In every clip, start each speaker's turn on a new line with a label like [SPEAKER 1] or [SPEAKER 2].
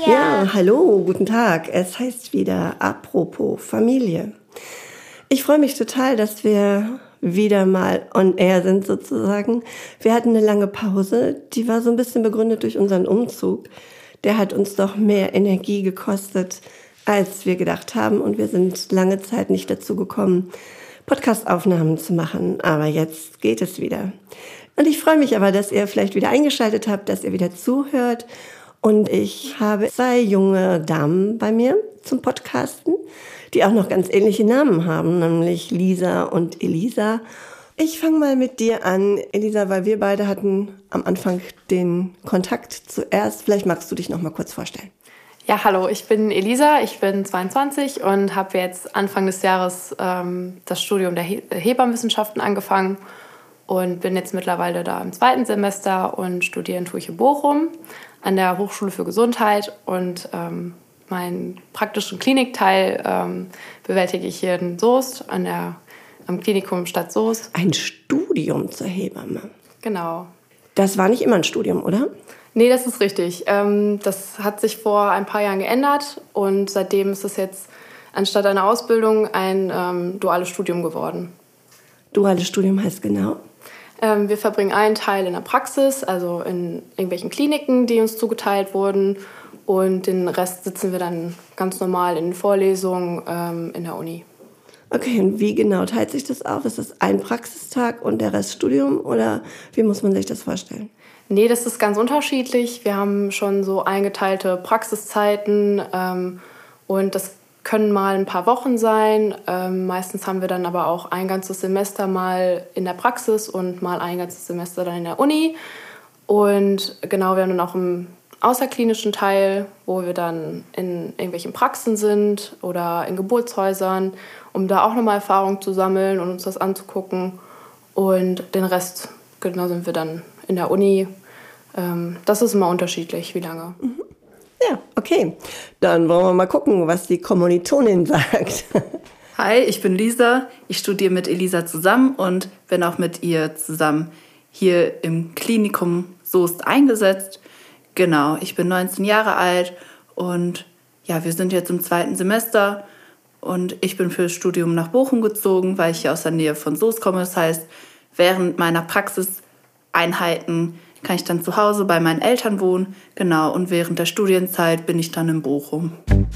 [SPEAKER 1] Ja, hallo, guten Tag. Es heißt wieder Apropos Familie. Ich freue mich total, dass wir wieder mal on air sind sozusagen. Wir hatten eine lange Pause, die war so ein bisschen begründet durch unseren Umzug. Der hat uns doch mehr Energie gekostet, als wir gedacht haben. Und wir sind lange Zeit nicht dazu gekommen, Podcast-Aufnahmen zu machen. Aber jetzt geht es wieder. Und ich freue mich aber, dass ihr vielleicht wieder eingeschaltet habt, dass ihr wieder zuhört. Und ich habe 2 junge Damen bei mir zum Podcasten, die auch noch ganz ähnliche Namen haben, nämlich Lisa und Elisa. Ich fange mal mit dir an, Elisa, weil wir beide hatten am Anfang den Kontakt zuerst. Vielleicht magst du dich noch mal kurz vorstellen.
[SPEAKER 2] Ja, hallo, ich bin Elisa, ich bin 22 und habe jetzt Anfang des Jahres das Studium der Hebammenwissenschaften angefangen und bin jetzt mittlerweile da im 2. Semester und studieren tue ich in Bochum an der Hochschule für Gesundheit und meinen praktischen Klinikteil bewältige ich hier in Soest am Klinikum Stadt Soest.
[SPEAKER 1] Ein Studium zur Hebamme.
[SPEAKER 2] Genau.
[SPEAKER 1] Das war nicht immer ein Studium, oder?
[SPEAKER 2] Nee, das ist richtig. Das hat sich vor ein paar Jahren geändert und seitdem ist es jetzt anstatt einer Ausbildung ein duales Studium geworden.
[SPEAKER 1] Duales Studium heißt genau?
[SPEAKER 2] Wir verbringen einen Teil in der Praxis, also in irgendwelchen Kliniken, die uns zugeteilt wurden. Und den Rest sitzen wir dann ganz normal in Vorlesungen in der Uni.
[SPEAKER 1] Okay, und wie genau teilt sich das auf? Ist das ein Praxistag und der Rest Studium? Oder wie muss man sich das vorstellen?
[SPEAKER 2] Nee, das ist ganz unterschiedlich. Wir haben schon so eingeteilte Praxiszeiten und das können mal ein paar Wochen sein. Meistens haben wir dann aber auch ein ganzes Semester mal in der Praxis und mal ein ganzes Semester dann in der Uni. Und genau, wir haben dann auch einen außerklinischen Teil, wo wir dann in irgendwelchen Praxen sind oder in Geburtshäusern, um da auch nochmal Erfahrung zu sammeln und uns das anzugucken. Und den Rest, genau, sind wir dann in der Uni. Das ist immer unterschiedlich, wie lange.
[SPEAKER 1] Ja, okay. Dann wollen wir mal gucken, was die Kommilitonin sagt.
[SPEAKER 3] Hi, ich bin Lisa. Ich studiere mit Elisa zusammen und bin auch mit ihr zusammen hier im Klinikum Soest eingesetzt. Genau, ich bin 19 Jahre alt und ja, wir sind jetzt im 2. Semester und ich bin für das Studium nach Bochum gezogen, weil ich hier aus der Nähe von Soest komme. Das heißt, während meiner Praxiseinheiten kann ich dann zu Hause bei meinen Eltern wohnen. Genau, und während der Studienzeit bin ich dann in Bochum.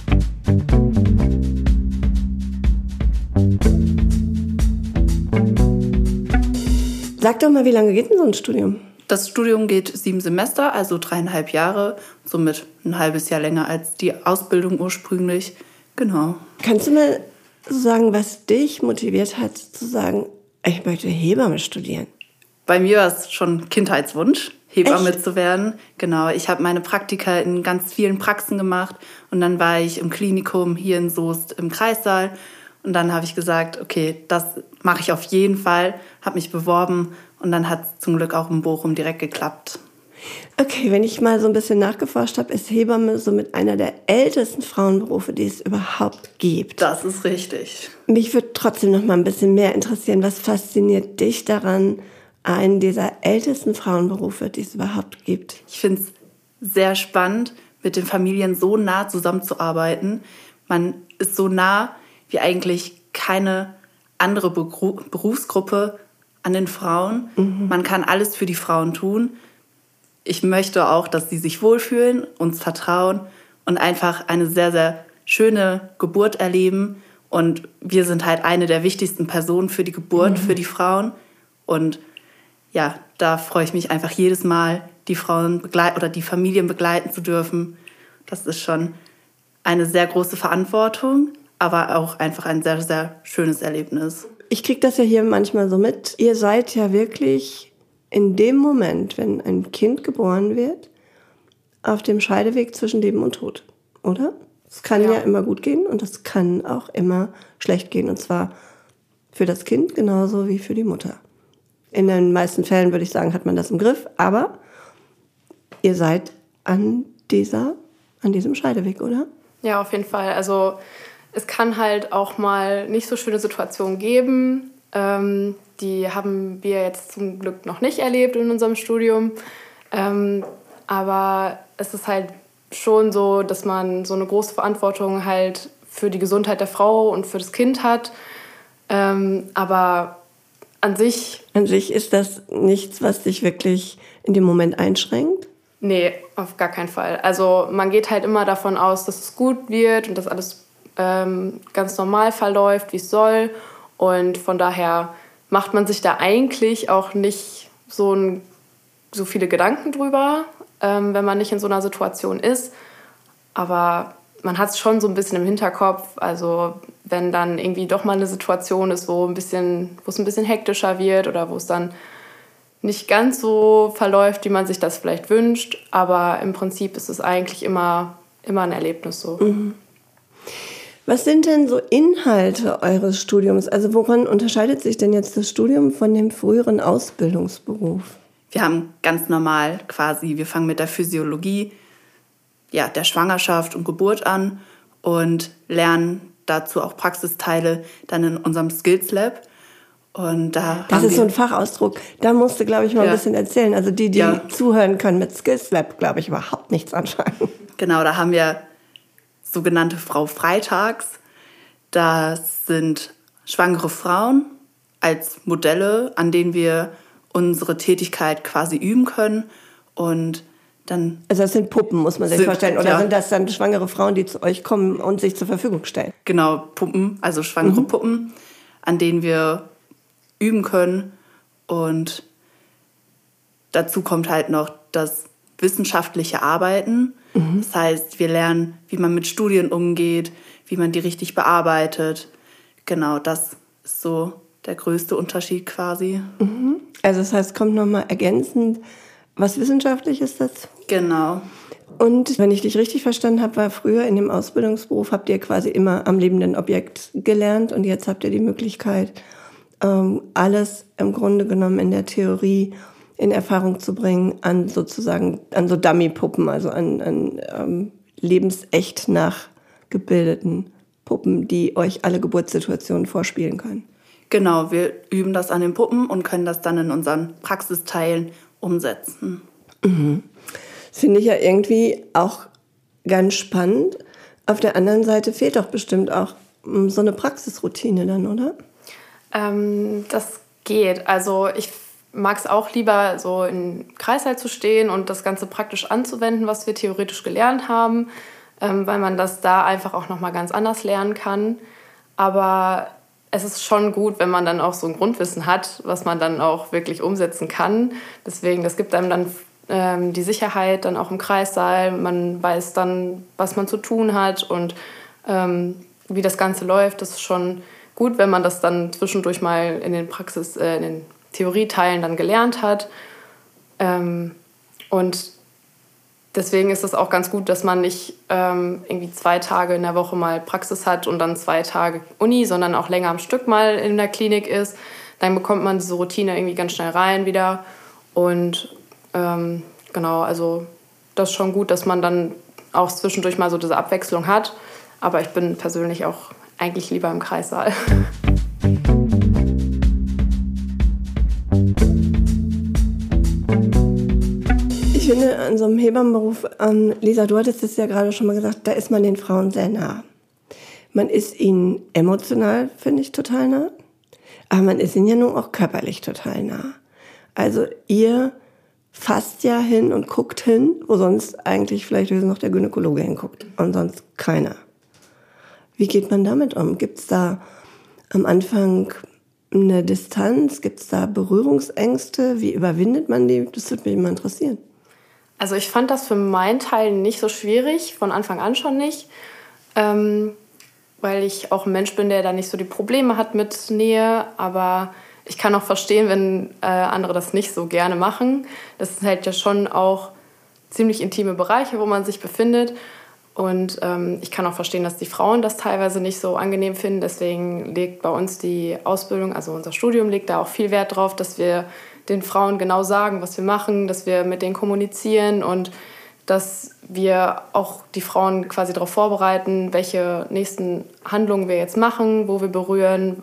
[SPEAKER 1] Sag doch mal, wie lange geht denn so ein Studium?
[SPEAKER 3] Das Studium geht 7 Semester, also 3,5 Jahre, somit ein halbes Jahr länger als die Ausbildung ursprünglich. Genau.
[SPEAKER 1] Kannst du mir sagen, was dich motiviert hat, zu sagen, ich möchte Hebamme studieren?
[SPEAKER 3] Bei mir war es schon Kindheitswunsch, Hebamme
[SPEAKER 1] Echt?
[SPEAKER 3] zu werden. Genau, ich habe meine Praktika in ganz vielen Praxen gemacht und dann war ich im Klinikum hier in Soest im Kreissaal und dann habe ich gesagt, okay, das mache ich auf jeden Fall, habe mich beworben und dann hat es zum Glück auch in Bochum direkt geklappt.
[SPEAKER 1] Okay, wenn ich mal so ein bisschen nachgeforscht habe, ist Hebamme somit einer der ältesten Frauenberufe, die es überhaupt gibt.
[SPEAKER 3] Das ist richtig.
[SPEAKER 1] Mich würde trotzdem noch mal ein bisschen mehr interessieren, was fasziniert dich daran, einen dieser ältesten Frauenberufe, die es überhaupt gibt?
[SPEAKER 3] Ich finde es sehr spannend, mit den Familien so nah zusammenzuarbeiten. Man ist so nah wie eigentlich keine andere Berufsgruppe an den Frauen. Man kann alles für die Frauen tun. Ich möchte auch, dass sie sich wohlfühlen, uns vertrauen und einfach eine sehr, sehr schöne Geburt erleben. Und wir sind halt eine der wichtigsten Personen für die Geburt, für die Frauen. Und ja, da freue ich mich einfach jedes Mal, die Frauen oder die Familien begleiten zu dürfen. Das ist schon eine sehr große Verantwortung, aber auch einfach ein sehr, sehr schönes Erlebnis.
[SPEAKER 1] Ich kriege das ja hier manchmal so mit. Ihr seid ja wirklich in dem Moment, wenn ein Kind geboren wird, auf dem Scheideweg zwischen Leben und Tod, oder? Es kann ja immer gut gehen und es kann auch immer schlecht gehen. Und zwar für das Kind genauso wie für die Mutter. In den meisten Fällen, würde ich sagen, hat man das im Griff. Aber ihr seid an diesem Scheideweg, oder?
[SPEAKER 2] Ja, auf jeden Fall. Also es kann halt auch mal nicht so schöne Situationen geben. Die haben wir jetzt zum Glück noch nicht erlebt in unserem Studium. Aber es ist halt schon so, dass man so eine große Verantwortung halt für die Gesundheit der Frau und für das Kind hat. Aber an sich...
[SPEAKER 1] An sich ist das nichts, was dich wirklich in dem Moment einschränkt?
[SPEAKER 2] Nee, auf gar keinen Fall. Also man geht halt immer davon aus, dass es gut wird und dass alles ganz normal verläuft, wie es soll. Und von daher macht man sich da eigentlich auch nicht so viele Gedanken drüber, wenn man nicht in so einer Situation ist. Aber man hat es schon so ein bisschen im Hinterkopf. Also wenn dann irgendwie doch mal eine Situation ist, wo es ein bisschen hektischer wird oder wo es dann nicht ganz so verläuft, wie man sich das vielleicht wünscht. Aber im Prinzip ist es eigentlich immer ein Erlebnis so.
[SPEAKER 1] Mhm. Was sind denn so Inhalte eures Studiums? Also woran unterscheidet sich denn jetzt das Studium von dem früheren Ausbildungsberuf?
[SPEAKER 3] Wir haben ganz normal wir fangen mit der Physiologie, der Schwangerschaft und Geburt an und lernen dazu auch Praxisteile dann in unserem Skills Lab. Und
[SPEAKER 1] das ist so ein Fachausdruck. Da musst du, glaube ich, mal ein bisschen erzählen. Also die zuhören können mit Skills Lab, glaube ich, überhaupt nichts anfangen.
[SPEAKER 3] Genau, da haben wir sogenannte Frau Freitags. Das sind schwangere Frauen als Modelle, an denen wir unsere Tätigkeit quasi üben können. Und dann
[SPEAKER 1] also das sind Puppen, muss man sich vorstellen. Oder sind das dann schwangere Frauen, die zu euch kommen und sich zur Verfügung stellen?
[SPEAKER 3] Genau, Puppen, also schwangere Puppen, an denen wir üben können. Und dazu kommt halt noch das wissenschaftliche Arbeiten. Das heißt, wir lernen, wie man mit Studien umgeht, wie man die richtig bearbeitet. Genau, das ist so der größte Unterschied quasi.
[SPEAKER 1] Also das heißt, kommt nochmal ergänzend was Wissenschaftliches dazu?
[SPEAKER 3] Genau.
[SPEAKER 1] Und wenn ich dich richtig verstanden habe, war früher in dem Ausbildungsberuf, habt ihr quasi immer am lebenden Objekt gelernt und jetzt habt ihr die Möglichkeit, alles im Grunde genommen in der Theorie in Erfahrung zu bringen an so Dummy-Puppen, also an lebensecht nachgebildeten Puppen, die euch alle Geburtssituationen vorspielen können.
[SPEAKER 3] Genau, wir üben das an den Puppen und können das dann in unseren Praxisteilen umsetzen.
[SPEAKER 1] Das finde ich ja irgendwie auch ganz spannend. Auf der anderen Seite fehlt doch bestimmt auch so eine Praxisroutine dann, oder?
[SPEAKER 2] Das geht. Also ich mag es auch lieber, so im Kreißsaal zu stehen und das Ganze praktisch anzuwenden, was wir theoretisch gelernt haben, weil man das da einfach auch nochmal ganz anders lernen kann. Aber es ist schon gut, wenn man dann auch so ein Grundwissen hat, was man dann auch wirklich umsetzen kann. Deswegen, das gibt einem dann die Sicherheit dann auch im Kreissaal. Man weiß dann, was man zu tun hat und wie das Ganze läuft. Das ist schon gut, wenn man das dann zwischendurch mal in den Theorieteilen dann gelernt hat. Und deswegen ist es auch ganz gut, dass man nicht irgendwie 2 Tage in der Woche mal Praxis hat und dann 2 Tage Uni, sondern auch länger am Stück mal in der Klinik ist. Dann bekommt man diese Routine irgendwie ganz schnell rein wieder. Und genau, also das ist schon gut, dass man dann auch zwischendurch mal so diese Abwechslung hat. Aber ich bin persönlich auch eigentlich lieber im Kreissaal.
[SPEAKER 1] Ich finde, an so einem Hebammenberuf, Lisa, du hattest es ja gerade schon mal gesagt, da ist man den Frauen sehr nah. Man ist ihnen emotional, finde ich, total nah. Aber man ist ihnen ja nun auch körperlich total nah. Also ihr fasst ja hin und guckt hin, wo sonst eigentlich vielleicht höchstens noch der Gynäkologe hinguckt und sonst keiner. Wie geht man damit um? Gibt es da am Anfang eine Distanz? Gibt es da Berührungsängste? Wie überwindet man die? Das würde mich mal interessieren.
[SPEAKER 2] Also ich fand das für meinen Teil nicht so schwierig, von Anfang an schon nicht, weil ich auch ein Mensch bin, der da nicht so die Probleme hat mit Nähe, aber ich kann auch verstehen, wenn andere das nicht so gerne machen. Das sind halt ja schon auch ziemlich intime Bereiche, wo man sich befindet. Und ich kann auch verstehen, dass die Frauen das teilweise nicht so angenehm finden. Deswegen legt bei uns die Ausbildung, also unser Studium, legt da auch viel Wert drauf, dass wir den Frauen genau sagen, was wir machen, dass wir mit denen kommunizieren und dass wir auch die Frauen quasi darauf vorbereiten, welche nächsten Handlungen wir jetzt machen, wo wir berühren.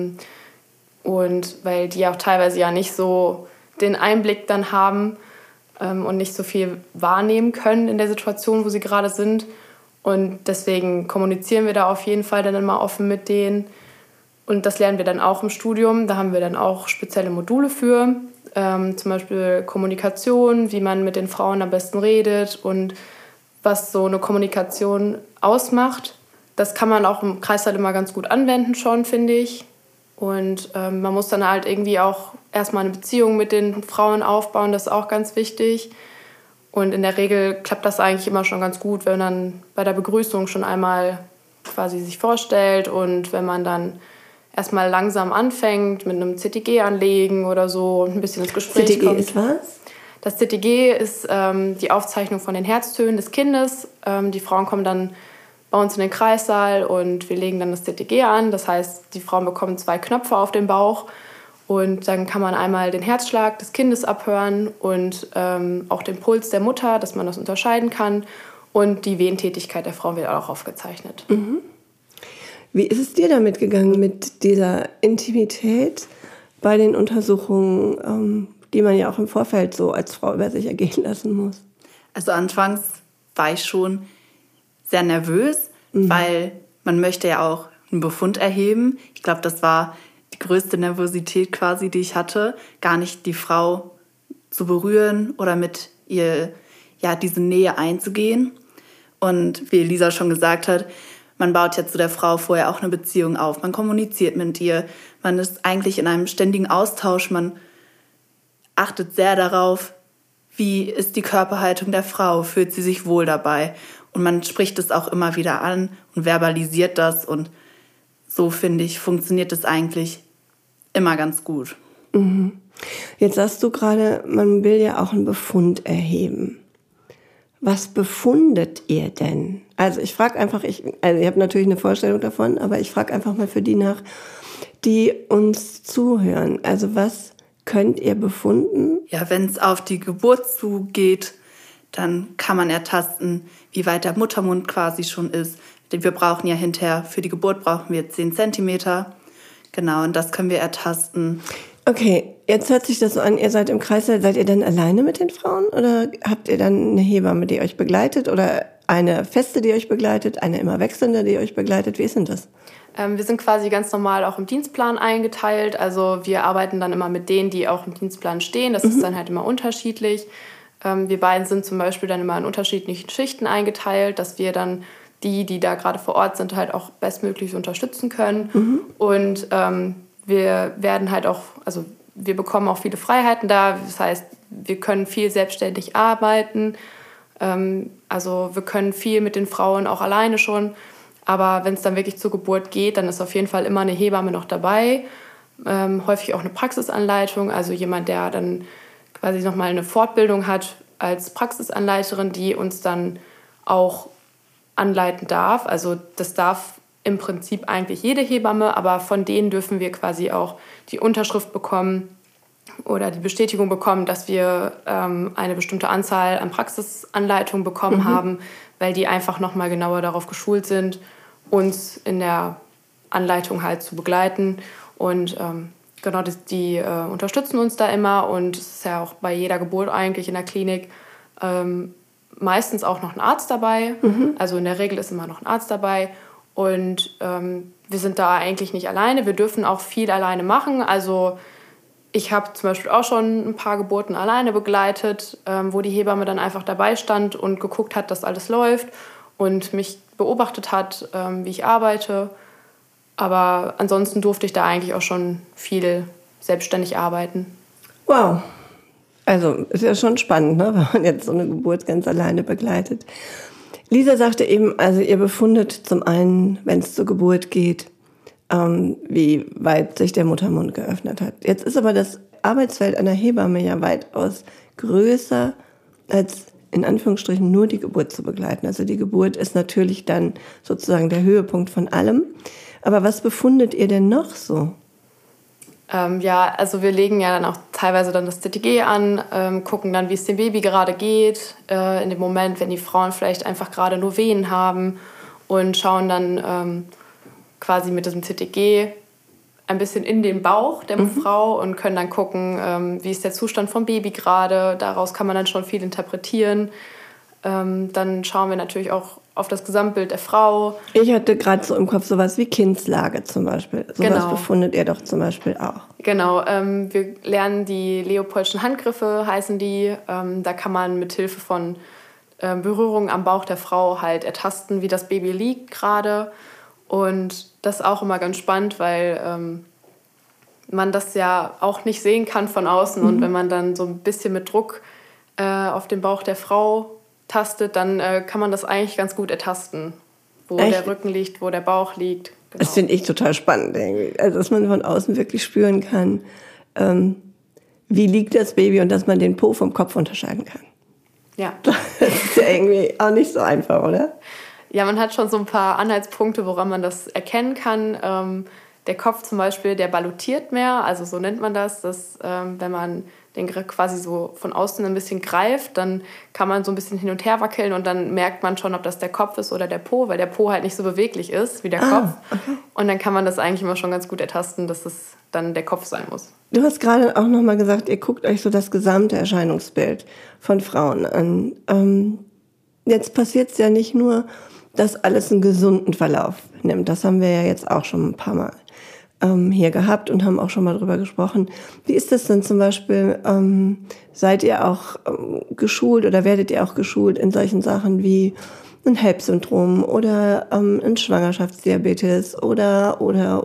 [SPEAKER 2] Und weil die auch teilweise ja nicht so den Einblick dann haben, und nicht so viel wahrnehmen können in der Situation, wo sie gerade sind. Und deswegen kommunizieren wir da auf jeden Fall dann immer offen mit denen. Und das lernen wir dann auch im Studium. Da haben wir dann auch spezielle Module für. Zum Beispiel Kommunikation, wie man mit den Frauen am besten redet und was so eine Kommunikation ausmacht. Das kann man auch im Kreißsaal immer ganz gut anwenden schon, finde ich. Und man muss dann halt irgendwie auch erstmal eine Beziehung mit den Frauen aufbauen. Das ist auch ganz wichtig. Und in der Regel klappt das eigentlich immer schon ganz gut, wenn man dann bei der Begrüßung schon einmal quasi sich vorstellt und wenn man dann erstmal langsam anfängt mit einem CTG anlegen oder so und ein bisschen ins Gespräch
[SPEAKER 1] CTG
[SPEAKER 2] kommt.
[SPEAKER 1] ist was?
[SPEAKER 2] Das CTG ist die Aufzeichnung von den Herztönen des Kindes. Die Frauen kommen dann bei uns in den Kreissaal und wir legen dann das CTG an. Das heißt, die Frauen bekommen 2 Knöpfe auf den Bauch und dann kann man einmal den Herzschlag des Kindes abhören und auch den Puls der Mutter, dass man das unterscheiden kann. Und die Wehentätigkeit der Frauen wird auch aufgezeichnet.
[SPEAKER 1] Mhm. Wie ist es dir damit gegangen, mit dieser Intimität bei den Untersuchungen, die man ja auch im Vorfeld so als Frau über sich ergehen lassen muss?
[SPEAKER 3] Also anfangs war ich schon sehr nervös, weil man möchte ja auch einen Befund erheben. Ich glaube, das war die größte Nervosität quasi, die ich hatte, gar nicht die Frau zu berühren oder mit ihr diese Nähe einzugehen. Und wie Elisa schon gesagt hat, man baut ja zu der Frau vorher auch eine Beziehung auf. Man kommuniziert mit ihr. Man ist eigentlich in einem ständigen Austausch. Man achtet sehr darauf, wie ist die Körperhaltung der Frau, fühlt sie sich wohl dabei. Und man spricht es auch immer wieder an und verbalisiert das. Und so, finde ich, funktioniert es eigentlich immer ganz gut.
[SPEAKER 1] Mhm. Jetzt sagst du gerade, man will ja auch einen Befund erheben. Was befundet ihr denn? Also ich frage einfach, ich habe natürlich eine Vorstellung davon, aber ich frage einfach mal für die nach, die uns zuhören. Also was könnt ihr befunden?
[SPEAKER 3] Ja, wenn es auf die Geburt zugeht, dann kann man ertasten, wie weit der Muttermund quasi schon ist. Wir brauchen ja hinterher, für die Geburt brauchen wir 10 Zentimeter. Genau, und das können wir ertasten.
[SPEAKER 1] Okay, jetzt hört sich das so an, ihr seid im Kreißsaal. Seid ihr dann alleine mit den Frauen oder habt ihr dann eine Hebamme, die euch begleitet oder eine feste, die euch begleitet, eine immer wechselnde, die euch begleitet? Wie ist denn das?
[SPEAKER 2] Wir sind quasi ganz normal auch im Dienstplan eingeteilt. Also wir arbeiten dann immer mit denen, die auch im Dienstplan stehen. Das ist dann halt immer unterschiedlich. Wir beiden sind zum Beispiel dann immer in unterschiedlichen Schichten eingeteilt, dass wir dann die da gerade vor Ort sind, halt auch bestmöglich unterstützen können. Und wir werden halt auch, also wir bekommen auch viele Freiheiten da. Das heißt, wir können viel selbstständig arbeiten. Also wir können viel mit den Frauen auch alleine schon. Aber wenn es dann wirklich zur Geburt geht, dann ist auf jeden Fall immer eine Hebamme noch dabei. Häufig auch eine Praxisanleitung, also jemand, der dann quasi nochmal eine Fortbildung hat als Praxisanleiterin, die uns dann auch anleiten darf. Also das darf im Prinzip eigentlich jede Hebamme, aber von denen dürfen wir quasi auch die Unterschrift bekommen oder die Bestätigung bekommen, dass wir eine bestimmte Anzahl an Praxisanleitungen bekommen haben, weil die einfach nochmal genauer darauf geschult sind, uns in der Anleitung halt zu begleiten. Und genau, die unterstützen uns da immer und es ist ja auch bei jeder Geburt eigentlich in der Klinik meistens auch noch ein Arzt dabei. Also in der Regel ist immer noch ein Arzt dabei. Und wir sind da eigentlich nicht alleine. Wir dürfen auch viel alleine machen. Also ich habe zum Beispiel auch schon ein paar Geburten alleine begleitet, wo die Hebamme dann einfach dabei stand und geguckt hat, dass alles läuft und mich beobachtet hat, wie ich arbeite. Aber ansonsten durfte ich da eigentlich auch schon viel selbstständig arbeiten.
[SPEAKER 1] Wow. Also ist ja schon spannend, ne, wenn man jetzt so eine Geburt ganz alleine begleitet. Lisa sagte eben, also ihr befundet zum einen, wenn es zur Geburt geht, wie weit sich der Muttermund geöffnet hat. Jetzt ist aber das Arbeitsfeld einer Hebamme ja weitaus größer, als in Anführungsstrichen nur die Geburt zu begleiten. Also die Geburt ist natürlich dann sozusagen der Höhepunkt von allem. Aber was befundet ihr denn noch so?
[SPEAKER 2] Ja, also wir legen ja dann auch teilweise dann das CTG an, gucken dann, wie es dem Baby gerade geht, in dem Moment, wenn die Frauen vielleicht einfach gerade nur Wehen haben und schauen dann quasi mit diesem CTG ein bisschen in den Bauch der Frau und können dann gucken, wie ist der Zustand vom Baby gerade. Daraus kann man dann schon viel interpretieren. Dann schauen wir natürlich auch auf das Gesamtbild der Frau.
[SPEAKER 1] Ich hatte gerade so im Kopf sowas wie Kindslage zum Beispiel. Sowas befundet ihr doch zum Beispiel auch.
[SPEAKER 2] Genau, wir lernen die Leopoldschen Handgriffe, heißen die. Da kann man mit Hilfe von Berührungen am Bauch der Frau halt ertasten, wie das Baby liegt gerade. Und das ist auch immer ganz spannend, weil man das ja auch nicht sehen kann von außen. Und wenn man dann so ein bisschen mit Druck auf den Bauch der Frau tastet, dann kann man das eigentlich ganz gut ertasten, wo der Rücken liegt, wo der Bauch liegt. Genau.
[SPEAKER 1] Das finde ich total spannend irgendwie. Also, dass man von außen wirklich spüren kann, wie liegt das Baby und dass man den Po vom Kopf unterscheiden kann.
[SPEAKER 2] Ja.
[SPEAKER 1] Das ist ja irgendwie auch nicht so einfach, oder?
[SPEAKER 2] Ja, man hat schon so ein paar Anhaltspunkte, woran man das erkennen kann. Der Kopf zum Beispiel, der ballottiert mehr, also so nennt man das, dass wenn man den quasi so von außen ein bisschen greift, dann kann man so ein bisschen hin und her wackeln und dann merkt man schon, ob das der Kopf ist oder der Po, weil der Po halt nicht so beweglich ist wie der Kopf. Okay. Und dann kann man das eigentlich immer schon ganz gut ertasten, dass es dann der Kopf sein muss.
[SPEAKER 1] Du hast gerade auch nochmal gesagt, ihr guckt euch so das gesamte Erscheinungsbild von Frauen an. Jetzt passiert es ja nicht nur, dass alles einen gesunden Verlauf nimmt. Das haben wir ja jetzt auch schon ein paar Mal hier gehabt und haben auch schon mal drüber gesprochen. Wie ist das denn zum Beispiel, seid ihr auch geschult oder werdet ihr auch geschult in solchen Sachen wie ein HELLP-Syndrom oder ein Schwangerschaftsdiabetes oder?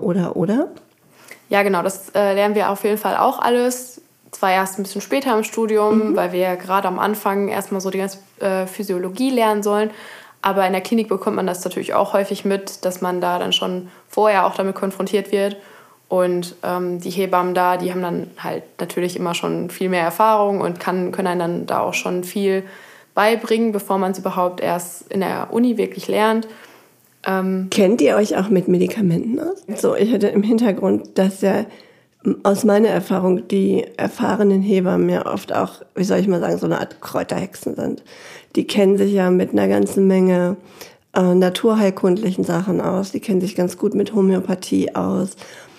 [SPEAKER 2] Ja, genau, das lernen wir auf jeden Fall auch alles. Zwar erst ein bisschen später im Studium, weil wir ja gerade am Anfang erstmal so die ganze Physiologie lernen sollen. Aber in der Klinik bekommt man das natürlich auch häufig mit, dass man da dann schon vorher auch damit konfrontiert wird. Und die Hebammen da, die haben dann halt natürlich immer schon viel mehr Erfahrung und können einen dann da auch schon viel beibringen, bevor man es überhaupt erst in der Uni wirklich lernt.
[SPEAKER 1] Kennt ihr euch auch mit Medikamenten aus? So, ich hatte im Hintergrund, dass ja aus meiner Erfahrung die erfahrenen Hebammen ja oft auch, wie soll ich mal sagen, so eine Art Kräuterhexen sind. Die kennen sich ja mit einer ganzen Menge naturheilkundlichen Sachen aus. Die kennen sich ganz gut mit Homöopathie aus.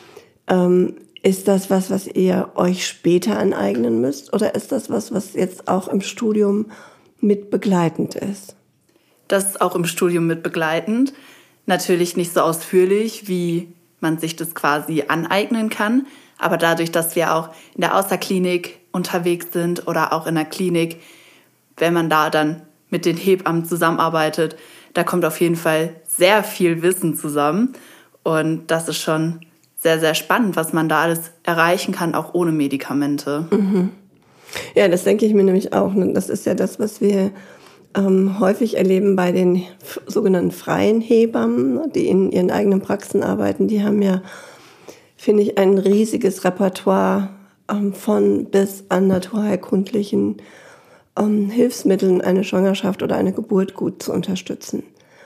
[SPEAKER 1] Ist das was ihr euch später aneignen müsst? Oder ist das was jetzt auch im Studium mit begleitend ist?
[SPEAKER 3] Das ist auch im Studium mit begleitend. Natürlich nicht so ausführlich, wie man sich das quasi aneignen kann. Aber dadurch, dass wir auch in der Außerklinik unterwegs sind oder auch in der Klinik, wenn man da dann mit den Hebammen zusammenarbeitet, da kommt auf jeden Fall sehr viel Wissen zusammen. Und das ist schon sehr, sehr spannend, was man da alles erreichen kann, auch ohne Medikamente.
[SPEAKER 1] Mhm. Ja, das denke ich mir nämlich auch. Das ist ja das, was wir häufig erleben bei den sogenannten freien Hebammen, die in ihren eigenen Praxen arbeiten. Die haben ja, finde ich, ein riesiges Repertoire von bis an naturheilkundlichen Hilfsmitteln, eine Schwangerschaft oder eine Geburt gut zu unterstützen.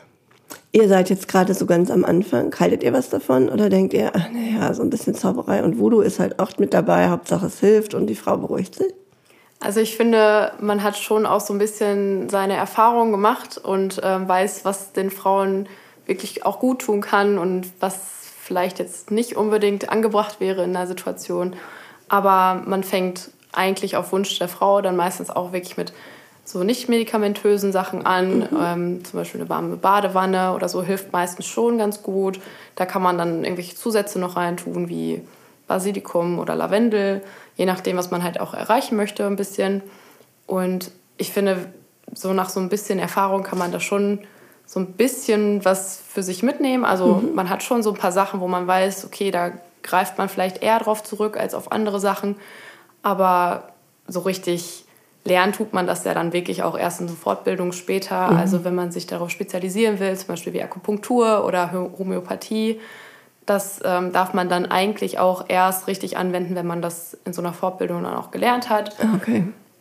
[SPEAKER 1] Ihr seid jetzt gerade so ganz am Anfang. Haltet ihr was davon oder denkt ihr, so ein bisschen Zauberei und Voodoo ist halt oft mit dabei, Hauptsache es hilft und die Frau beruhigt sich?
[SPEAKER 2] Also ich finde, man hat schon auch so ein bisschen seine Erfahrungen gemacht und weiß, was den Frauen wirklich auch gut tun kann und was vielleicht jetzt nicht unbedingt angebracht wäre in einer Situation. Aber man fängt eigentlich auf Wunsch der Frau dann meistens auch wirklich mit so nicht medikamentösen Sachen an. Zum Beispiel eine warme Badewanne oder so hilft meistens schon ganz gut. Da kann man dann irgendwelche Zusätze noch reintun, wie Basilikum oder Lavendel, je nachdem, was man halt auch erreichen möchte ein bisschen. Und ich finde, so nach so ein bisschen Erfahrung kann man da schon so ein bisschen was für sich mitnehmen. Also man hat schon so ein paar Sachen, wo man weiß, okay, da greift man vielleicht eher drauf zurück als auf andere Sachen. Aber so richtig lernen tut man das ja dann wirklich auch erst in so Fortbildung später. Also wenn man sich darauf spezialisieren will, zum Beispiel wie Akupunktur oder Homöopathie, das darf man dann eigentlich auch erst richtig anwenden, wenn man das in so einer Fortbildung dann auch gelernt hat.
[SPEAKER 1] Okay.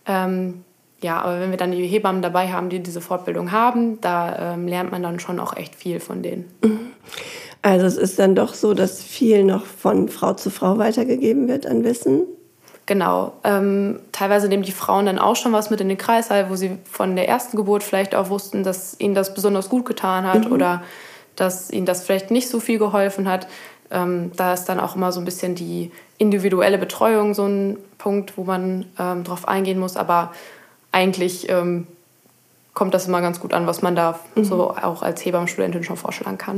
[SPEAKER 2] Aber wenn wir dann die Hebammen dabei haben, die diese Fortbildung haben, da lernt man dann schon auch echt viel von denen.
[SPEAKER 1] Also es ist dann doch so, dass viel noch von Frau zu Frau weitergegeben wird an Wissen?
[SPEAKER 2] Genau. Teilweise nehmen die Frauen dann auch schon was mit in den Kreißsaal, wo sie von der ersten Geburt vielleicht auch wussten, dass ihnen das besonders gut getan hat oder dass ihnen das vielleicht nicht so viel geholfen hat. Da ist dann auch immer so ein bisschen die individuelle Betreuung so ein Punkt, wo man drauf eingehen muss. Aber eigentlich kommt das immer ganz gut an, was man da so auch als Hebammenstudentin schon vorschlagen kann.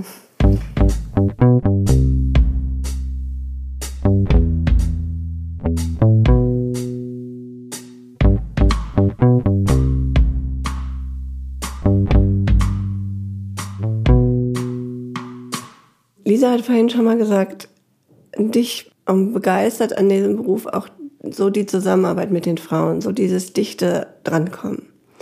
[SPEAKER 1] Lisa hat vorhin schon mal gesagt, dich begeistert an diesem Beruf auch so die Zusammenarbeit mit den Frauen, so dieses dichte Drankommen.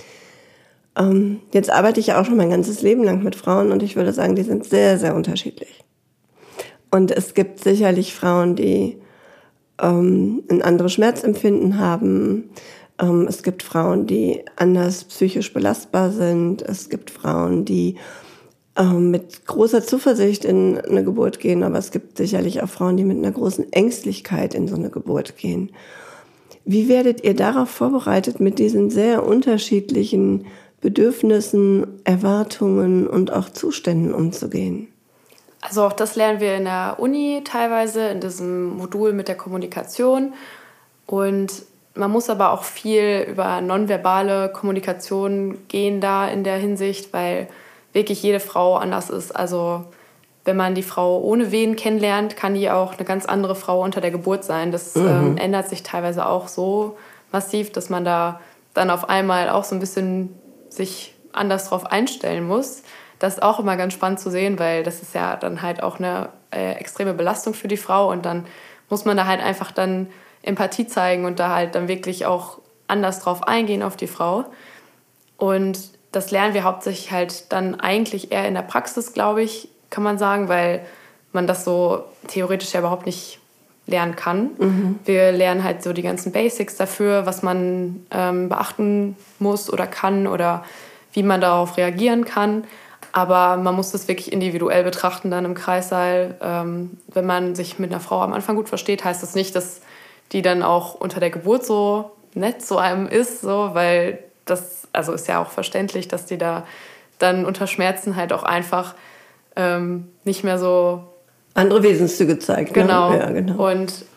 [SPEAKER 1] Jetzt arbeite ich ja auch schon mein ganzes Leben lang mit Frauen und ich würde sagen, die sind sehr, sehr unterschiedlich. Und es gibt sicherlich Frauen, die ein anderes Schmerzempfinden haben. Es gibt Frauen, die anders psychisch belastbar sind. Es gibt Frauen, die mit großer Zuversicht in eine Geburt gehen, aber es gibt sicherlich auch Frauen, die mit einer großen Ängstlichkeit in so eine Geburt gehen. Wie werdet ihr darauf vorbereitet, mit diesen sehr unterschiedlichen Bedürfnissen, Erwartungen und auch Zuständen umzugehen?
[SPEAKER 2] Also auch das lernen wir in der Uni teilweise, in diesem Modul mit der Kommunikation. Und man muss aber auch viel über nonverbale Kommunikation gehen da in der Hinsicht, weil wirklich jede Frau anders ist. Also wenn man die Frau ohne Wehen kennenlernt, kann die auch eine ganz andere Frau unter der Geburt sein. Das ändert sich teilweise auch so massiv, dass man da dann auf einmal auch so ein bisschen sich anders drauf einstellen muss. Das ist auch immer ganz spannend zu sehen, weil das ist ja dann halt auch eine extreme Belastung für die Frau und dann muss man da halt einfach dann Empathie zeigen und da halt dann wirklich auch anders drauf eingehen auf die Frau. Und das lernen wir hauptsächlich halt dann eigentlich eher in der Praxis, glaube ich, kann man sagen, weil man das so theoretisch ja überhaupt nicht lernen kann. Wir lernen halt so die ganzen Basics dafür, was man beachten muss oder kann oder wie man darauf reagieren kann. Aber man muss das wirklich individuell betrachten dann im Kreissaal. Wenn man sich mit einer Frau am Anfang gut versteht, heißt das nicht, dass die dann auch unter der Geburt so nett zu einem ist, so, weil das also ist ja auch verständlich, dass die da dann unter Schmerzen halt auch einfach nicht mehr so...
[SPEAKER 1] Andere Wesenszüge zeigt.
[SPEAKER 2] Genau.
[SPEAKER 1] Ne? Ja, genau.
[SPEAKER 2] Und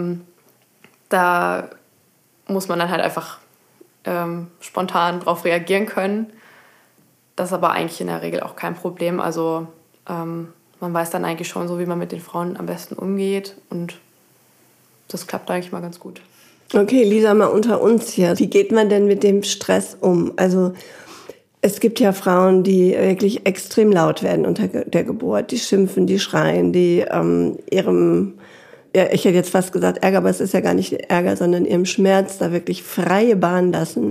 [SPEAKER 2] da muss man dann halt einfach spontan drauf reagieren können. Das ist aber eigentlich in der Regel auch kein Problem. Also man weiß dann eigentlich schon so, wie man mit den Frauen am besten umgeht. Und das klappt eigentlich mal ganz gut.
[SPEAKER 1] Okay, Lisa, mal unter uns hier. Wie geht man denn mit dem Stress um? Also es gibt ja Frauen, die wirklich extrem laut werden unter der Geburt. Die schimpfen, die schreien, die ihrem, ja, ich hätte jetzt fast gesagt Ärger, aber es ist ja gar nicht Ärger, sondern ihrem Schmerz da wirklich freie Bahn lassen.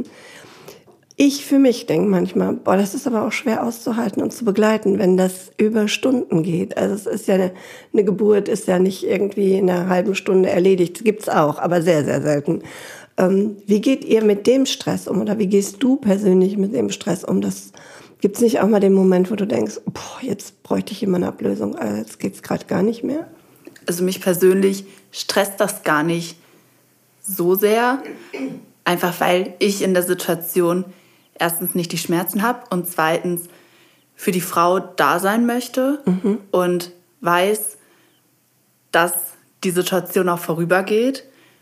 [SPEAKER 1] Ich für mich denke manchmal, boah, das ist aber auch schwer auszuhalten und zu begleiten, wenn das über Stunden geht. Also es ist ja eine Geburt ist ja nicht irgendwie in einer halben Stunde erledigt. Gibt's auch, aber sehr, sehr selten. Wie geht ihr mit dem Stress um oder wie gehst du persönlich mit dem Stress um? Gibt's nicht auch mal den Moment, wo du denkst, boah, jetzt bräuchte ich immer eine Ablösung, jetzt geht's gerade gar nicht mehr?
[SPEAKER 3] Also mich persönlich stresst das gar nicht so sehr, einfach weil ich in der Situation erstens nicht die Schmerzen habe und zweitens für die Frau da sein möchte und weiß, dass die Situation auch vorübergeht.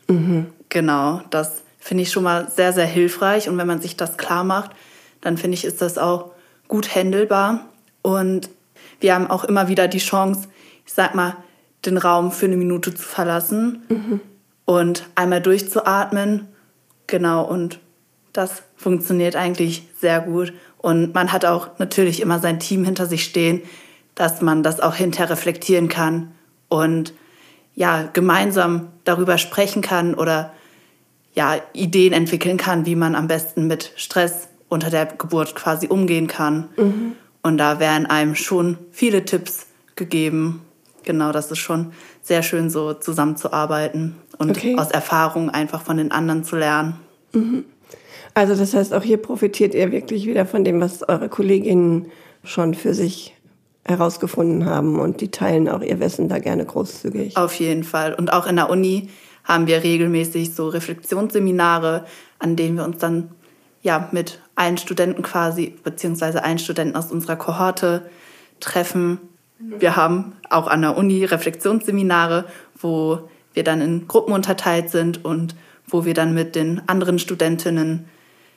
[SPEAKER 3] Genau, das finde ich schon mal sehr, sehr hilfreich. Und wenn man sich das klar macht, dann finde ich, ist das auch gut handelbar. Und wir haben auch immer wieder die Chance, ich sag mal, den Raum für eine Minute zu verlassen und einmal durchzuatmen. Genau, und das funktioniert eigentlich sehr gut. Und man hat auch natürlich immer sein Team hinter sich stehen, dass man das auch hinterher reflektieren kann und ja, gemeinsam darüber sprechen kann oder ja, Ideen entwickeln kann, wie man am besten mit Stress unter der Geburt quasi umgehen kann. Und da werden einem schon viele Tipps gegeben. Genau, das ist schon sehr schön, so zusammenzuarbeiten und aus Erfahrung einfach von den anderen zu lernen.
[SPEAKER 1] Also das heißt, auch hier profitiert ihr wirklich wieder von dem, was eure Kolleginnen schon für sich herausgefunden haben und die teilen auch ihr Wissen da gerne großzügig.
[SPEAKER 3] Auf jeden Fall. Und auch in der Uni haben wir regelmäßig so Reflexionsseminare, an denen wir uns dann ja mit allen Studenten quasi, beziehungsweise allen Studenten aus unserer Kohorte treffen. Wir haben auch an der Uni Reflexionsseminare, wo wir dann in Gruppen unterteilt sind und wo wir dann mit den anderen Studentinnen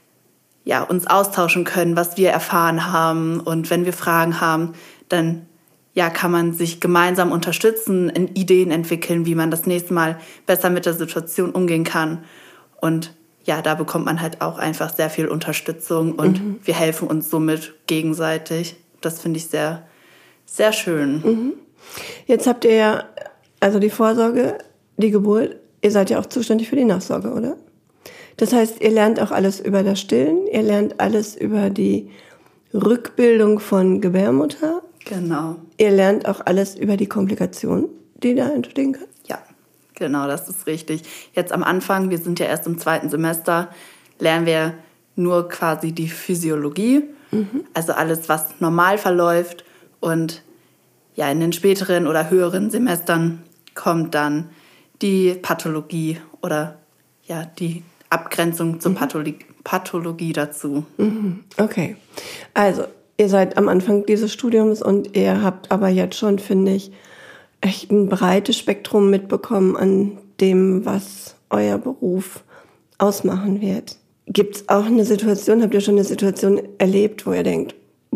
[SPEAKER 3] uns austauschen können, was wir erfahren haben. Und wenn wir Fragen haben, dann kann man sich gemeinsam unterstützen, Ideen entwickeln, wie man das nächste Mal besser mit der Situation umgehen kann. Und da bekommt man halt auch einfach sehr viel Unterstützung und wir helfen uns somit gegenseitig. Das finde ich sehr, sehr schön.
[SPEAKER 1] Jetzt habt ihr ja, also die Vorsorge, die Geburt, ihr seid ja auch zuständig für die Nachsorge, oder? Das heißt, ihr lernt auch alles über das Stillen, ihr lernt alles über die Rückbildung von Gebärmutter.
[SPEAKER 3] Genau.
[SPEAKER 1] Ihr lernt auch alles über die Komplikationen, die da entstehen können.
[SPEAKER 3] Ja, genau, das ist richtig. Jetzt am Anfang, wir sind ja erst im 2. Semester, lernen wir nur quasi die Physiologie, also alles, was normal verläuft. Und in den späteren oder höheren Semestern kommt dann die Pathologie oder die Abgrenzung zur Pathologie dazu.
[SPEAKER 1] Okay, also ihr seid am Anfang dieses Studiums und ihr habt aber jetzt schon, finde ich, echt ein breites Spektrum mitbekommen an dem, was euer Beruf ausmachen wird. Gibt es auch eine Situation, habt ihr schon eine Situation erlebt, wo ihr denkt,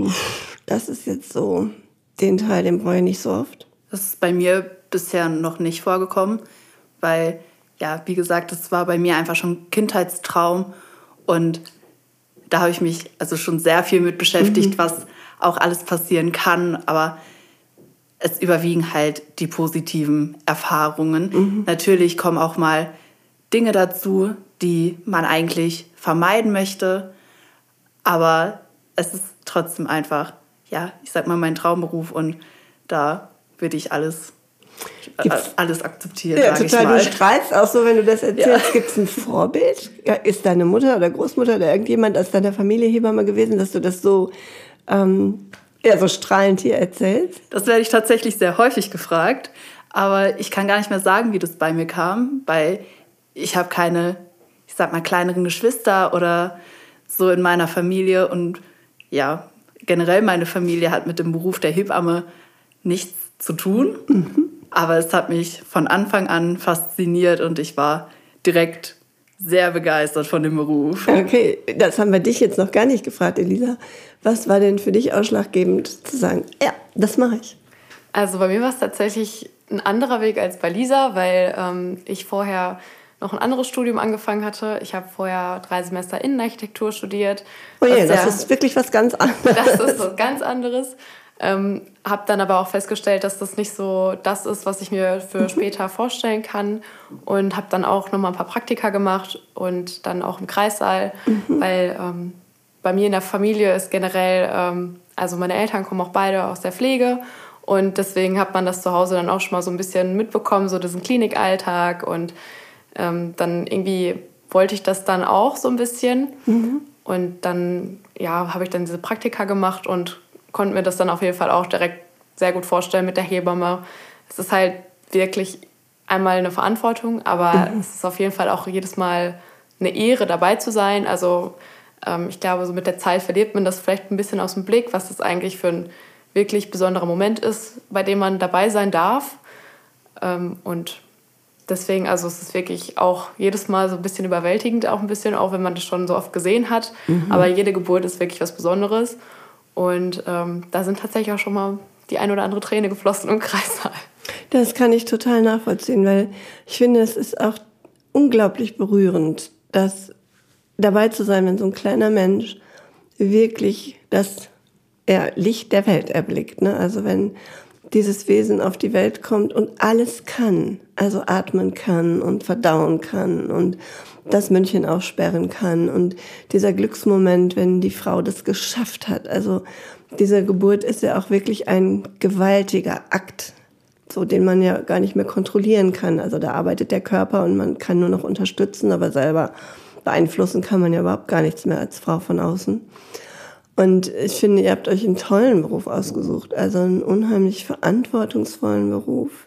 [SPEAKER 1] das ist jetzt so, den Teil, den brauche ich nicht so oft?
[SPEAKER 3] Das ist bei mir bisher noch nicht vorgekommen, weil, wie gesagt, das war bei mir einfach schon ein Kindheitstraum und da habe ich mich also schon sehr viel mit beschäftigt, was auch alles passieren kann, aber es überwiegen halt die positiven Erfahrungen. Natürlich kommen auch mal Dinge dazu, die man eigentlich vermeiden möchte, aber es ist trotzdem einfach, ich sag mal, mein Traumberuf und da würde ich alles akzeptieren,
[SPEAKER 1] sage ich mal. Du strahlst auch so, wenn du das erzählst. Ja. Gibt es ein Vorbild? Ist deine Mutter oder Großmutter oder irgendjemand aus deiner Familie Hebamme gewesen, dass du das so, so strahlend hier erzählst?
[SPEAKER 3] Das werde ich tatsächlich sehr häufig gefragt, aber ich kann gar nicht mehr sagen, wie das bei mir kam, weil ich habe keine, ich sag mal, kleineren Geschwister oder so in meiner Familie und generell meine Familie hat mit dem Beruf der Hebamme nichts zu tun. Aber es hat mich von Anfang an fasziniert und ich war direkt sehr begeistert von dem Beruf.
[SPEAKER 1] Okay, das haben wir dich jetzt noch gar nicht gefragt, Elisa. Was war denn für dich ausschlaggebend zu sagen, das mache ich?
[SPEAKER 2] Also bei mir war es tatsächlich ein anderer Weg als bei Lisa, weil ich vorher noch ein anderes Studium angefangen hatte. Ich habe vorher 3 Semester Innenarchitektur studiert.
[SPEAKER 1] Oh je, das ist wirklich was ganz anderes.
[SPEAKER 2] Das ist was ganz anderes. Habe dann aber auch festgestellt, dass das nicht so das ist, was ich mir für später vorstellen kann und habe dann auch nochmal ein paar Praktika gemacht und dann auch im Kreissaal, weil bei mir in der Familie ist generell, also meine Eltern kommen auch beide aus der Pflege und deswegen hat man das zu Hause dann auch schon mal so ein bisschen mitbekommen, so diesen Klinikalltag und dann irgendwie wollte ich das dann auch so ein bisschen und dann habe ich dann diese Praktika gemacht und konnte mir das dann auf jeden Fall auch direkt sehr gut vorstellen mit der Hebamme. Es ist halt wirklich einmal eine Verantwortung, aber es ist auf jeden Fall auch jedes Mal eine Ehre, dabei zu sein. Also ich glaube, so mit der Zeit verliert man das vielleicht ein bisschen aus dem Blick, was das eigentlich für ein wirklich besonderer Moment ist, bei dem man dabei sein darf. Und deswegen, also es ist wirklich auch jedes Mal so ein bisschen überwältigend, auch wenn man das schon so oft gesehen hat. Aber jede Geburt ist wirklich was Besonderes. Und da sind tatsächlich auch schon mal die ein oder andere Träne geflossen im Kreissaal.
[SPEAKER 1] Das kann ich total nachvollziehen, weil ich finde, es ist auch unglaublich berührend, das dabei zu sein, wenn so ein kleiner Mensch wirklich das Licht der Welt erblickt. Ne? Also wenn dieses Wesen auf die Welt kommt und alles kann, also atmen kann und verdauen kann und das Mündchen aufsperren kann und dieser Glücksmoment, wenn die Frau das geschafft hat. Also diese Geburt ist ja auch wirklich ein gewaltiger Akt, so den man ja gar nicht mehr kontrollieren kann. Also da arbeitet der Körper und man kann nur noch unterstützen, aber selber beeinflussen kann man ja überhaupt gar nichts mehr als Frau von außen. Und ich finde, ihr habt euch einen tollen Beruf ausgesucht, also einen unheimlich verantwortungsvollen Beruf.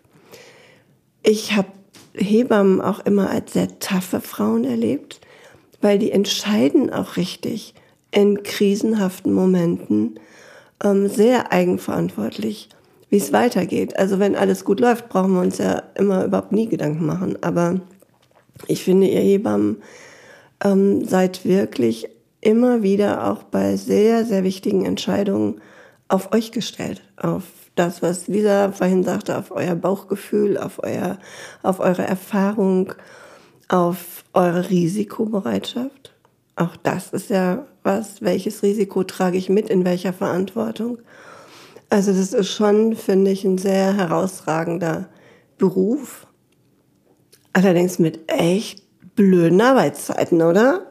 [SPEAKER 1] Ich habe Hebammen auch immer als sehr taffe Frauen erlebt, weil die entscheiden auch richtig in krisenhaften Momenten sehr eigenverantwortlich, wie es weitergeht. Also wenn alles gut läuft, brauchen wir uns ja immer überhaupt nie Gedanken machen. Aber ich finde, ihr Hebammen seid wirklich immer wieder auch bei sehr, sehr wichtigen Entscheidungen auf euch gestellt. Auf das, was Lisa vorhin sagte, auf euer Bauchgefühl, auf eure Erfahrung, auf eure Risikobereitschaft. Auch das ist ja was, welches Risiko trage ich mit, in welcher Verantwortung. Also das ist schon, finde ich, ein sehr herausragender Beruf. Allerdings mit echt blöden Arbeitszeiten, oder?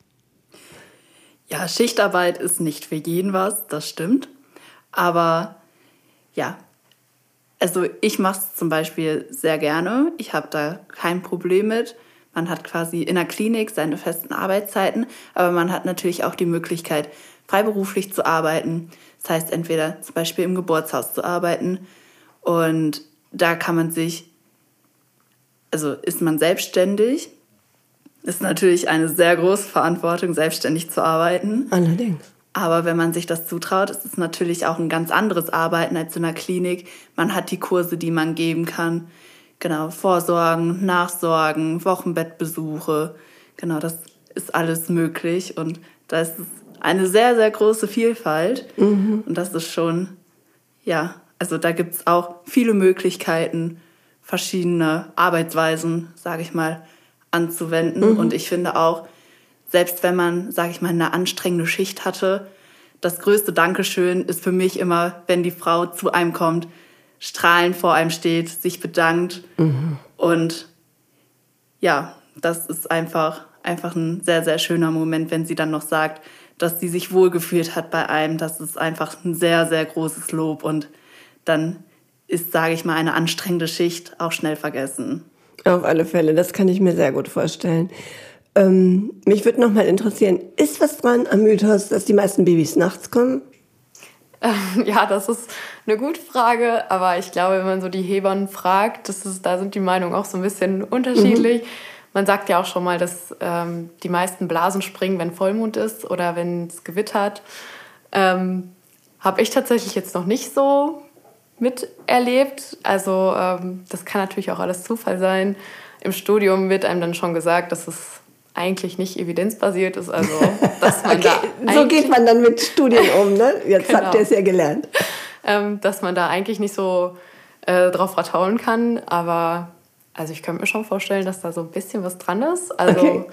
[SPEAKER 3] Ja, Schichtarbeit ist nicht für jeden was, das stimmt. Aber ja, also ich mache es zum Beispiel sehr gerne. Ich habe da kein Problem mit. Man hat quasi in der Klinik seine festen Arbeitszeiten, aber man hat natürlich auch die Möglichkeit, freiberuflich zu arbeiten. Das heißt, entweder zum Beispiel im Geburtshaus zu arbeiten und da kann man sich, also ist man selbstständig, ist natürlich eine sehr große Verantwortung, selbstständig zu arbeiten.
[SPEAKER 1] Allerdings.
[SPEAKER 3] Aber wenn man sich das zutraut, ist es natürlich auch ein ganz anderes Arbeiten als in der Klinik. Man hat die Kurse, die man geben kann. Genau, Vorsorgen, Nachsorgen, Wochenbettbesuche. Genau, das ist alles möglich. Und da ist eine sehr, sehr große Vielfalt. Und das ist schon, ja, also da gibt es auch viele Möglichkeiten, verschiedene Arbeitsweisen, sage ich mal, anzuwenden. Und ich finde auch, selbst wenn man, sage ich mal, eine anstrengende Schicht hatte, das größte Dankeschön ist für mich immer, wenn die Frau zu einem kommt, strahlend vor einem steht, sich bedankt. Und ja, das ist einfach ein sehr, sehr schöner Moment, wenn sie dann noch sagt, dass sie sich wohlgefühlt hat bei einem. Das ist einfach ein sehr, sehr großes Lob. Und dann ist, sage ich mal, eine anstrengende Schicht auch schnell vergessen.
[SPEAKER 1] Auf alle Fälle, das kann ich mir sehr gut vorstellen. Mich würde noch mal interessieren, ist was dran am Mythos, dass die meisten Babys nachts kommen?
[SPEAKER 2] Ja, das ist eine gute Frage, aber ich glaube, wenn man so die Hebammen fragt, da sind die Meinungen auch so ein bisschen unterschiedlich. Man sagt ja auch schon mal, dass die meisten Blasen springen, wenn Vollmond ist oder wenn es gewittert. Habe ich tatsächlich jetzt noch nicht so miterlebt. Also das kann natürlich auch alles Zufall sein. Im Studium wird einem dann schon gesagt, dass es eigentlich nicht evidenzbasiert ist. Also, dass man
[SPEAKER 1] okay, so geht man dann mit Studien um, ne? Jetzt
[SPEAKER 2] genau.
[SPEAKER 1] habt ihr es ja gelernt.
[SPEAKER 2] Dass man da eigentlich nicht so drauf vertrauen kann. Aber also ich könnte mir schon vorstellen, dass da so ein bisschen was dran ist. Also
[SPEAKER 1] okay.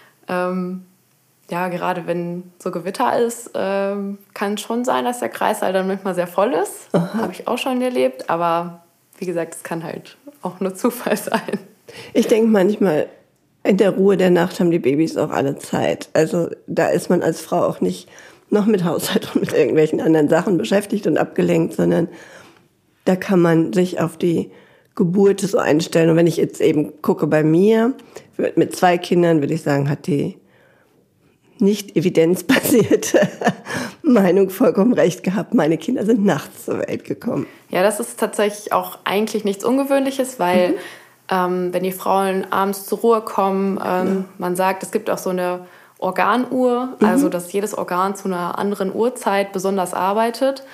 [SPEAKER 2] Ja, gerade wenn so Gewitter ist, kann es schon sein, dass der Kreißsaal dann manchmal sehr voll ist. Habe ich auch schon erlebt. Aber wie gesagt, es kann halt auch nur Zufall sein.
[SPEAKER 1] Ich denke manchmal, in der Ruhe der Nacht haben die Babys auch alle Zeit. Also da ist man als Frau auch nicht noch mit Haushalt und mit irgendwelchen anderen Sachen beschäftigt und abgelenkt, sondern da kann man sich auf die Geburt so einstellen. Und wenn ich jetzt eben gucke bei mir, mit 2 Kindern, würde ich sagen, hat die nicht evidenzbasierte Meinung vollkommen recht gehabt. Meine Kinder sind nachts zur Welt gekommen.
[SPEAKER 2] Ja, das ist tatsächlich auch eigentlich nichts Ungewöhnliches, weil wenn die Frauen abends zur Ruhe kommen, man sagt, es gibt auch so eine Organuhr, also dass jedes Organ zu einer anderen Uhrzeit besonders arbeitet.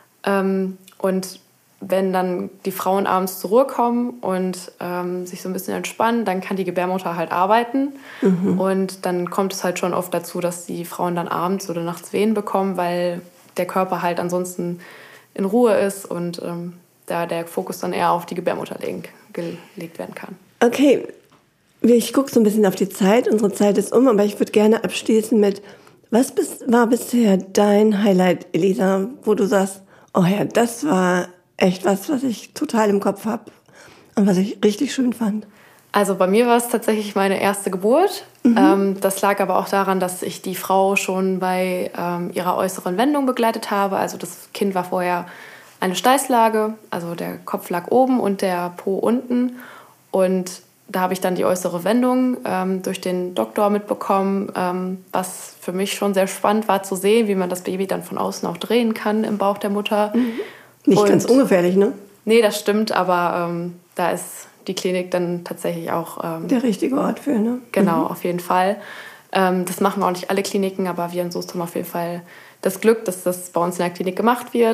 [SPEAKER 2] Und wenn dann die Frauen abends zur Ruhe kommen und sich so ein bisschen entspannen, dann kann die Gebärmutter halt arbeiten. Und dann kommt es halt schon oft dazu, dass die Frauen dann abends oder nachts Wehen bekommen, weil der Körper halt ansonsten in Ruhe ist und da der Fokus dann eher auf die Gebärmutter gelegt werden kann.
[SPEAKER 1] Okay, ich gucke so ein bisschen auf die Zeit. Unsere Zeit ist um, aber ich würde gerne abschließen mit, was war bisher dein Highlight, Elisa, wo du sagst, oh ja, das war echt was ich total im Kopf habe und was ich richtig schön fand?
[SPEAKER 2] Also bei mir war es tatsächlich meine erste Geburt. Das lag aber auch daran, dass ich die Frau schon bei ihrer äußeren Wendung begleitet habe. Also das Kind war vorher eine Steißlage, also der Kopf lag oben und der Po unten. Und da habe ich dann die äußere Wendung durch den Doktor mitbekommen, was für mich schon sehr spannend war zu sehen, wie man das Baby dann von außen auch drehen kann im Bauch der Mutter.
[SPEAKER 1] Nicht ganz ungefährlich, ne?
[SPEAKER 2] Nee, das stimmt, aber da ist die Klinik dann tatsächlich auch
[SPEAKER 1] der richtige Ort für, ne?
[SPEAKER 2] Genau, auf jeden Fall. Das machen auch nicht alle Kliniken, aber wir in Soest haben auf jeden Fall das Glück, dass das bei uns in der Klinik gemacht wird.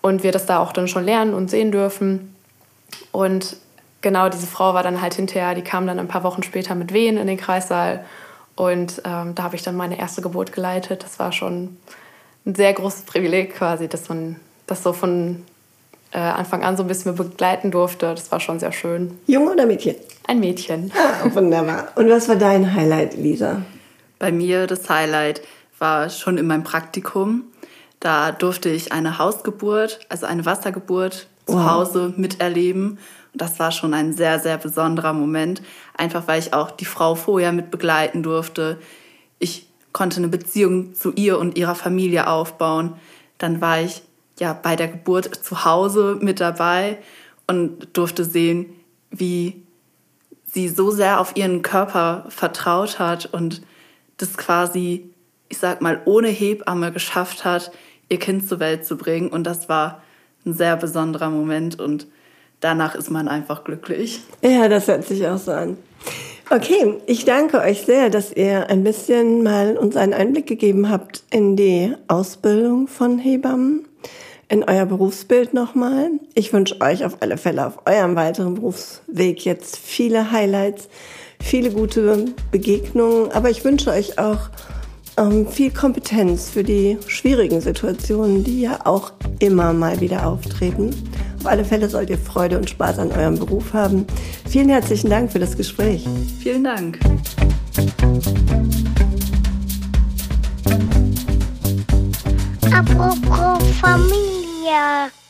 [SPEAKER 2] und wir das da auch dann schon lernen und sehen dürfen. Und genau diese Frau war dann halt hinterher, die kam dann ein paar Wochen später mit Wehen in den Kreissaal. Und da habe ich dann meine erste Geburt geleitet. Das war schon ein sehr großes Privileg quasi, dass man das so von Anfang an so ein bisschen begleiten durfte. Das war schon sehr schön.
[SPEAKER 1] Junge oder Mädchen?
[SPEAKER 2] Ein Mädchen.
[SPEAKER 1] Ah, wunderbar. Und was war dein Highlight, Lisa?
[SPEAKER 3] Bei mir das Highlight war schon in meinem Praktikum. Da durfte ich eine Hausgeburt, also eine Wassergeburt, zu Hause miterleben. Und das war schon ein sehr, sehr besonderer Moment. Einfach, weil ich auch die Frau vorher mit begleiten durfte. Ich konnte eine Beziehung zu ihr und ihrer Familie aufbauen. Dann war ich ja bei der Geburt zu Hause mit dabei und durfte sehen, wie sie so sehr auf ihren Körper vertraut hat und das quasi, ich sag mal, ohne Hebamme geschafft hat, ihr Kind zur Welt zu bringen. Und das war ein sehr besonderer Moment und danach ist man einfach glücklich.
[SPEAKER 1] Ja, das hört sich auch so an. Okay, ich danke euch sehr, dass ihr ein bisschen mal uns einen Einblick gegeben habt in die Ausbildung von Hebammen, in euer Berufsbild nochmal. Ich wünsche euch auf alle Fälle auf eurem weiteren Berufsweg jetzt viele Highlights, viele gute Begegnungen, aber ich wünsche euch auch viel Kompetenz für die schwierigen Situationen, die ja auch immer mal wieder auftreten. Auf alle Fälle sollt ihr Freude und Spaß an eurem Beruf haben. Vielen herzlichen Dank für das Gespräch.
[SPEAKER 3] Vielen Dank.
[SPEAKER 4] Apropos Familie.